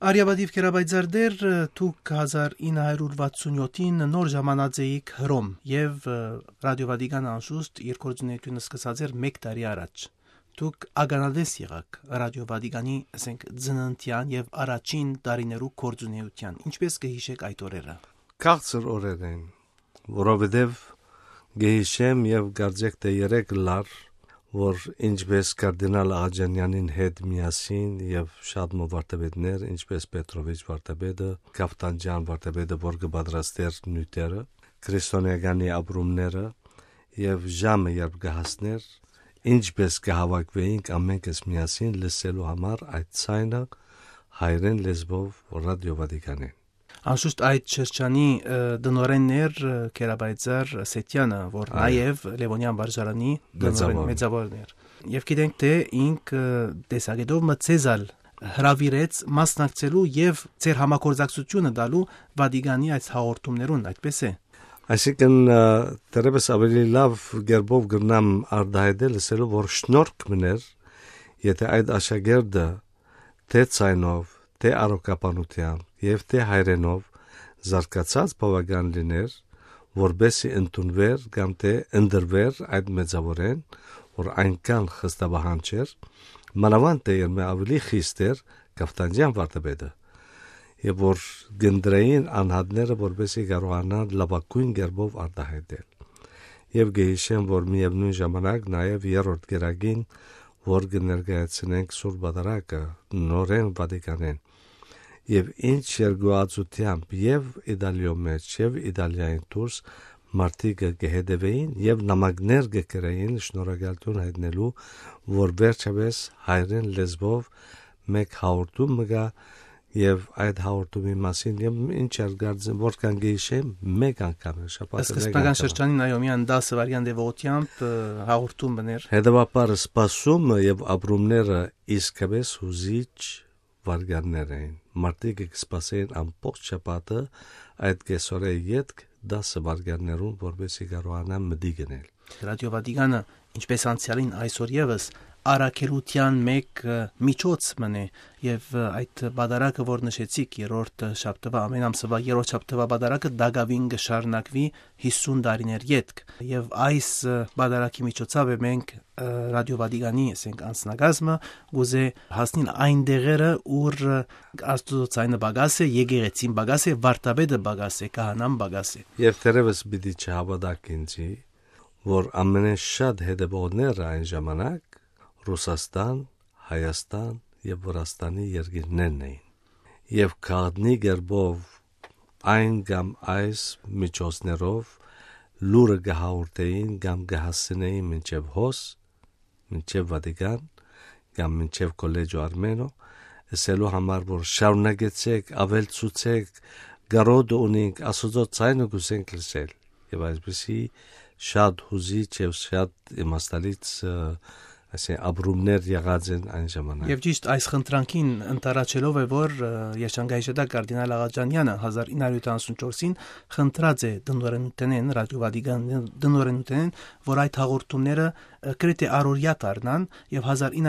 Արիավադիվ կերաբայձարդեր թուք 1967-ին նոր ժամանածեիք հրոմ և ռադիովադիգան անշուստ երկորձունետյունը սկսած էր մեկ տարի առաջ։ Թուք ագանադես եղաք ռադիովադիգանի ձնընթյան և առաջին տարիներու կորձունեության, ինչպես կհիշեք այդ օրերը։ Քաղցր օրեր են, որովհետև գեհիշեմ և գարձեք թե երեք լար, որ ինչպես կարդինալ Աղաջանյանին հետ միասին և շատ մովարտաբետներ, ինչպես Պետրովիչ վարտաբետը, Կավտանջյան վարտաբետը, որ կպատրաստեր նյութերը, քրիստոնեականի ապրումները և ժամը երբ կհասներ, ինչպես կհավաքվեինք ամենքս միասին լսելու համար այդ ցայնը հայրեն լեզվով ռադիովադիգանին։ Անշուշտ այդ շրջանի դնորեններ կերաբայձար Սետյանը, որ նաև Լևոնյան վարժարանի մեծավորն էր։ Եվ գիտենք, թե ինք տեսագետով մցեզալ հրավիրեց մասնակցելու և ձեր համագործակցությունը տալու Վադիգանի այս հաղորդումներուն, այդպես է։ Այսինքն դեռևս ավելի լավ գերբով գրնամ արդահայտել լսելու, որ շնորհք մներ, եթե այդ աշակերտը թե ցայնով, թե առողջապանությամբ և թե հայրենով զարգացած բավական լիներ, որբեսի ընդունվեր կամ թե ընդրվեր այդ մեծավորեն, որ այնքան խստաբահան չէր, մանավանդ թե երբ ավելի խիստ էր Կավտանջյան վարտաբետը, և որ գնդրեին անհատները, որբեսի կարողանան լավագույն գերբով արդահայտել։ Եվ գեհիշեմ, որ միևնույն ժամանակ նաև երրորդ գերագին, որ կներկայացնենք Սուրբ Պատարագը նորեն Վատիկանեն, և ինչ երկուածությամբ և Իտալիո մեջ և Իտալիային դուրս մարդիկ կհետևեին և նամակներ կգրեին շնորհակալություն հայտնելու, որ վերջապես հայրեն լեզվով մեկ հաղորդում մգա և այդ հաղորդումի մասին և ինչ որքան գեհիշեմ մեկ անգամ է շաբաթը սկզբնական շրջանին այոմյան 10 վայրկյան դեպողությամբ հաղորդում բներ։ Հետևաբար սպասումը և ապրումները իսկապես հուզիչ վայրկյաններ էին։ Մարդիկ կսպասեին ամբողջ շաբաթը այդ կեսօրե ետք 10 վայրկյաններուն, որպեսզի կարողանան մտի գնել։ Ռադիովադիգանը, ինչպես անցյալին այսօր ևս առաքելության մեկ միջոց մնե եւ այդ բադարակը, որ նշեցիք երրորդ շաբթվա ամեն ամսվա երրորդ շաբթվա բադարակը դագավին կշարունակվի 50 տարիներ յետք եւ այս բադարակի միջոցով մենք ռադիովադիգանի ասենք անձնագազմը գուզե հասնին այն դեղերը, ուր աստուծոցայինը բագաս է, եկեղեցին բագաս է, վարտաբեդը բագաս է, կահանան բագաս է։ Եվ դերևս պիտի չհավատաք ինձի, որ ամենաշատ հետևողները այն ժամանակ Ռուսաստան, Հայաստան և Վրաստանի երկիրներն էին, և քաղտնի գերբով այն կամ այս միջոցներով լուրը կհաղորդեին կամ կհասցնեին մինչև հոս, մինչև Վատիկան կամ մինչև Կոլեջո Արմենո, ասելու համար, որ շարունակեցեք, ավելցուցեք, գարոդը ունենք, Աստծո ցայնը կուզենք լսել, և այսպեսի շատ հուզիչ և շատ իմաստալից ապրումներ եղած են այն ժամանակ։ Եվ ճիշտ այս խնդրանքին ընտարաչելով է, որ Երջանկայիշատակ կարդինալ Աղաջանյանը 1974-ին խնդրած է դնորենութենեն, ռադիովադիգան դնորենութենեն, որ այդ հաղորդումները գրեթե առօրյա դառնան, եւ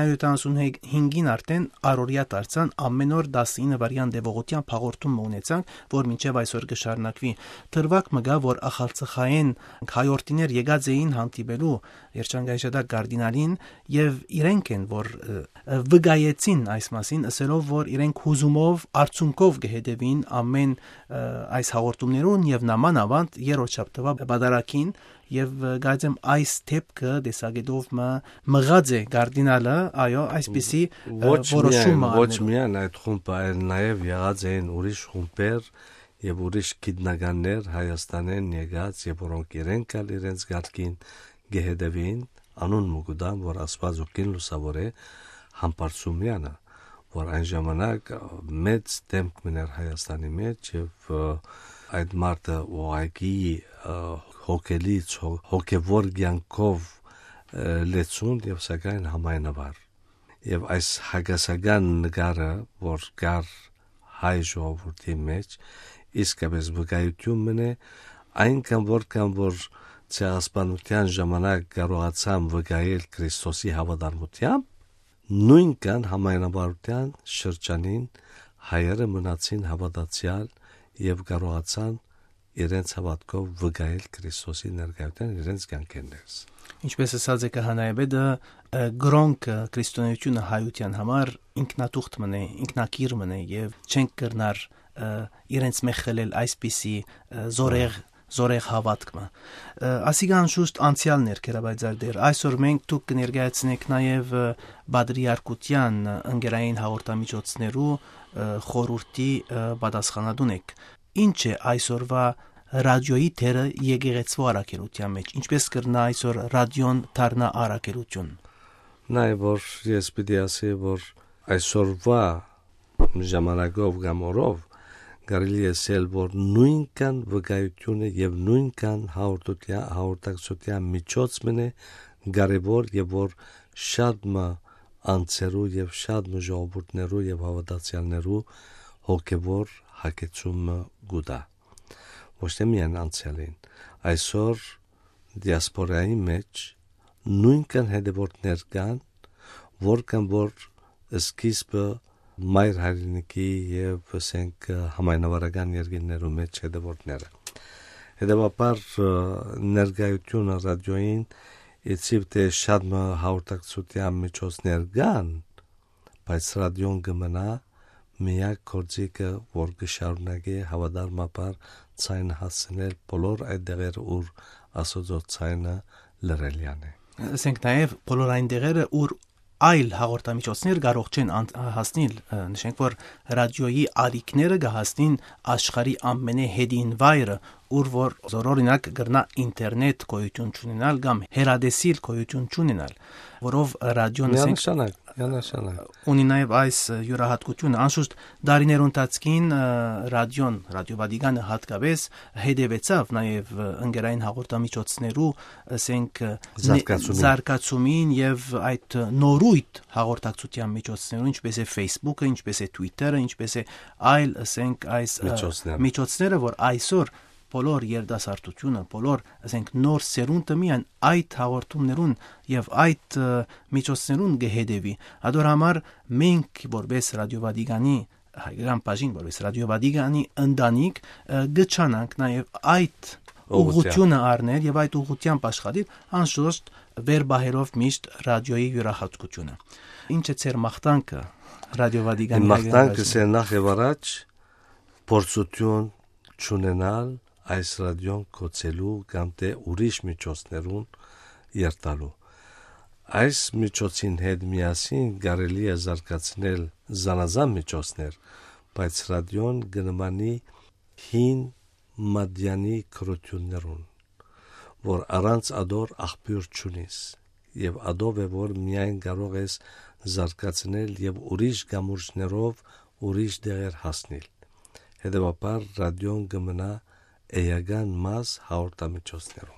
1975-ին արդեն առօրյա դարձան, ամեն օր 19 վայրկյան դեպողությամբ հաղորդում ունեցանք, որ մինչև այսօր կշարունակվի։ Թրվակ մգա, որ ախալցխային հայորդիներ եկած էին հանդիպելու Երջանկայիշատակ կարդինալին եւ իրենք են, որ վգայեցին այս մասին, ասելով, որ իրենք հուզումով, արցունքով կհետևին ամեն այս հաղորդումներուն եւ նամանավանդ երրորդ շաբթվա բադարակին եւ գայծեմ այս թեփքը տեսագետով մղած է կարդինալը, այո, այսպիսի որոշումը ոչ միայն այդ խումբը, այլ նաեւ եղած են ուրիշ խումբեր եւ ուրիշ գիտնականներ Հայաստանեն եկած եւ որոնք իրենք ալ իրենց գարկին գեհդեվին անուն մուգուդան, որ Աստված ուքին լուսավոր է Համբարձումյանը, որ այն ժամանակ մեծ դեմք մներ Հայաստանի մեջ եւ այդ մարդը ուղղակի հոգելից հոգևոր կյանքով լեցուն եւ սակայն համայնավար։ Եվ այս հագասական նկարը, որ կար հայ ժողովրդի մեջ, իսկապես վկայություն մնե այնքան որքան որ ցեղասպանության ժամանակ կարողացան վկայել Քրիստոսի հավատարմությամբ, նույնքան համայնավարության շրջանին հայերը մնացին հավատացյալ եւ կարողացան իրենց հավատքով վկայել Քրիստոսի ներկայության իրենց կյանքերից։ Ինչպես ասած է Քահանայեբեդը, գրոնք քրիստոնեությունը հայության համար ինքնատուղթ մնե, ինքնակիր մնե եւ չենք կրնար իրենց մեխելել այսպիսի զորեղ հավատքը։ Ասիգան շուշտ անցյալ ներքերաբայձար դեր այսօր մենք դուք կներկայացնեք նաեւ բադրիարքության ընկերային հաղորդամիջոցներու խորհրդի պատասխանատուն եք։ Ինչ է այսօրվա ռադիոյի թերը եկեղեցու առաքելության մեջ, ինչպես կրնա այսօր ռադիոն դառնա առաքելություն։ Նայ որ ես պիտի ասի որ այսօրվա ժամանակով կամ օրով կարելի է ասել որ նույնքան վկայությունը եւ նույնքան հաղորդակցության միջոց մնե կարևոր եւ որ շատ անձերու եւ շատ ժողովուրդներու եւ հավատացյալներու հոգեվոր հակեցումը գուտա ոչ թե միայն անցյալին այսօր դիասպորայի մեջ նույնքան հետևորդներ կան որքան որ սկիզբը մայր հայրենիքի եւ ասենք համայնավարական երկրներու մեջ հետևորդները հետևաբար ներկայությունը ռադիոյին իցիվ թե շատ հաղորդակցության միջոցներ կան բայց ռադիոն կմնա միակ գործիքը որ կշարունակի հավատարմաբար ցայն հասնել բոլոր այդ դեղերը ուր ասոցո ցայնը լրելյան է ասենք նաև բոլոր այն դեղերը ուր այլ հաղորդամիջոցներ կարող չեն հասնել նշենք որ ռադիոյի ալիքները կհասնին աշխարհի ամենահետին վայրը ուր որ օրինակ գրնա ինտերնետ գոյություն ունենալ կամ հեռադեսիլ գոյություն ունենալ որով ռադիոն ունի նաև այս յուրահատկությունը անշուշտ դարիներ ընթացքին ռադիո Վատիկանը հատկապես հետևեցավ նաև ընկերային հաղորդամիջոցներու ասենք զարգացումին եւ այդ նորույթ հաղորդակցության միջոցներու ինչպես է Facebook-ը, ինչպես է Twitter-ը, ինչպես է այլ ասենք այս միջոցները որ այսօր բոլոր երդասարտությունը, բոլոր, ասենք, նոր սերունդը միայն այդ հաղորդումներուն եւ այդ միջոցներուն գհեդեվի։ Ադոր համար մենք որպես Ռադիո Վատիկանի հայկական բաժին, որպես Ռադիո Վատիկանի ընտանիք գճանանք նաեւ այդ ուղղությունը առնել եւ այդ ուղղությամբ աշխատել անշուշտ վերբահերով միշտ ռադիոյի յուրահատկությունը։ Ինչ է ծեր մաղթանքը Ռադիո Վատիկանի մաղթանքը է նախ եւ առաջ փորձություն չունենալ այս ռադիոն կոչելու կամ թե ուրիշ միջոցներուն երթալու այս միջոցին հետ միասին կարելի է զարգացնել զանազան միջոցներ բայց ռադիոն գնմանի հին մադյանի քրություններուն որ առանց ադոր աղբյուր չունիս եւ ադով է որ միայն կարող ես զարգացնել եւ ուրիշ գամուրջներով ուրիշ դեղեր հասնել հետեւաբար ռադիոն գմնա էական մաս հաղորդամիջոցներով